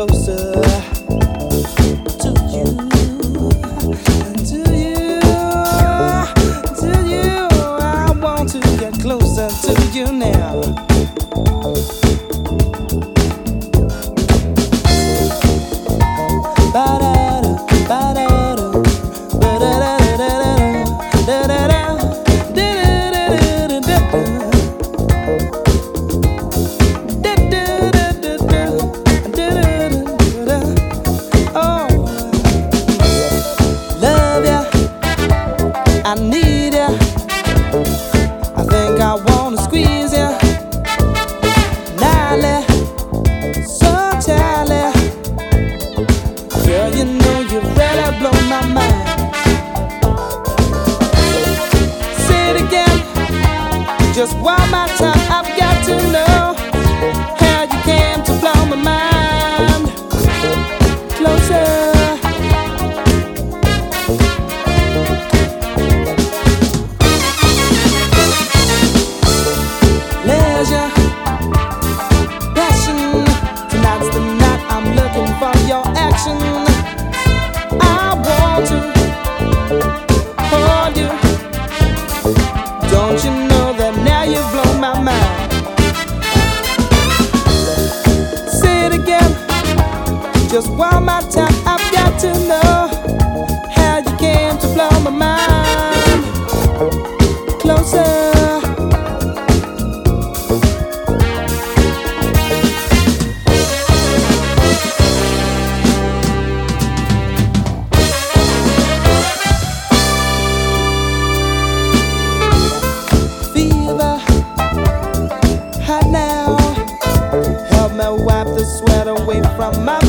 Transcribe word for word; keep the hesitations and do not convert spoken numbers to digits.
closer to you, to you, to you. I want to get closer to you now. Ba-da-da, ba-da-da, ba-da-da-da-da-da, da-da-da, da-da-da-da-da-da. I need ya. I think I wanna squeeze ya. Nally, so tally. Girl, you know you really blow my mind. Say it again, just one more time. I've got to know how you came to blow my mind. Closer. I want to hold you. Don't you know that now you've blown my mind? Say it again, just one more time. I've got to know how you came to blow my mind. Closer. Hot now, help me wipe the sweat away from my